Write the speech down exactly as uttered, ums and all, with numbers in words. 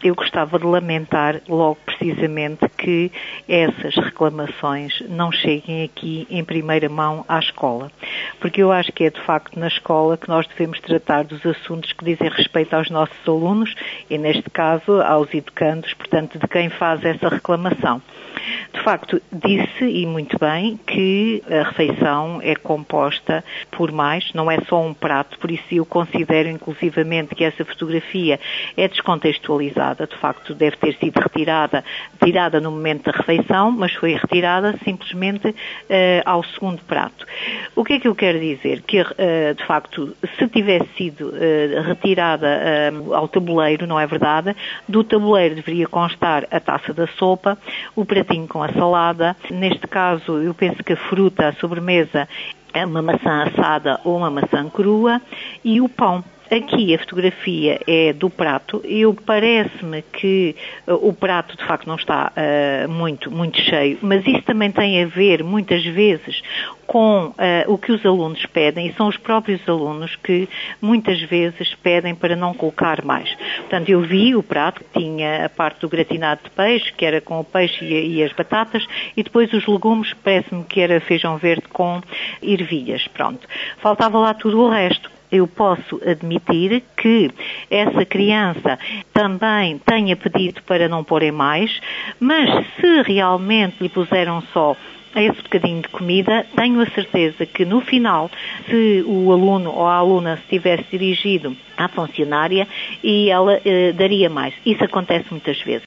eu gostava de lamentar logo precisamente que essas reclamações não cheguem aqui em primeira mão à escola, porque eu acho que é de facto na escola que nós devemos tratar dos assuntos que dizem respeito aos nossos alunos e neste caso aos educandos, portanto de quem faz essa reclamação. De facto, disse, e muito bem, que a refeição é composta por mais, não é só um prato, por isso eu considero inclusivamente que essa fotografia é descontextualizada, de facto deve ter sido retirada, tirada no momento da refeição, mas foi retirada simplesmente uh, ao segundo prato. O que é que eu quero dizer? Que, uh, de facto, se tivesse sido uh, retirada uh, ao tabuleiro, não é verdade? Do tabuleiro deveria constar a taça da sopa, o pratinho com a salada. Neste caso, eu penso que a fruta, a sobremesa, é uma maçã assada ou uma maçã crua e o pão. Aqui a fotografia é do prato. Eu parece-me que uh, o prato de facto não está uh, muito, muito cheio, mas isso também tem a ver muitas vezes com uh, o que os alunos pedem e são os próprios alunos que muitas vezes pedem para não colocar mais. Portanto, eu vi o prato que tinha a parte do gratinado de peixe, que era com o peixe e, e as batatas, e depois os legumes, parece-me que era feijão verde com ervilhas. Pronto. Faltava lá tudo o resto. Eu posso admitir que essa criança também tenha pedido para não porem mais, mas se realmente lhe puseram só esse bocadinho de comida, tenho a certeza que no final, se o aluno ou a aluna se tivesse dirigido à funcionária, e ela eh, daria mais. Isso acontece muitas vezes.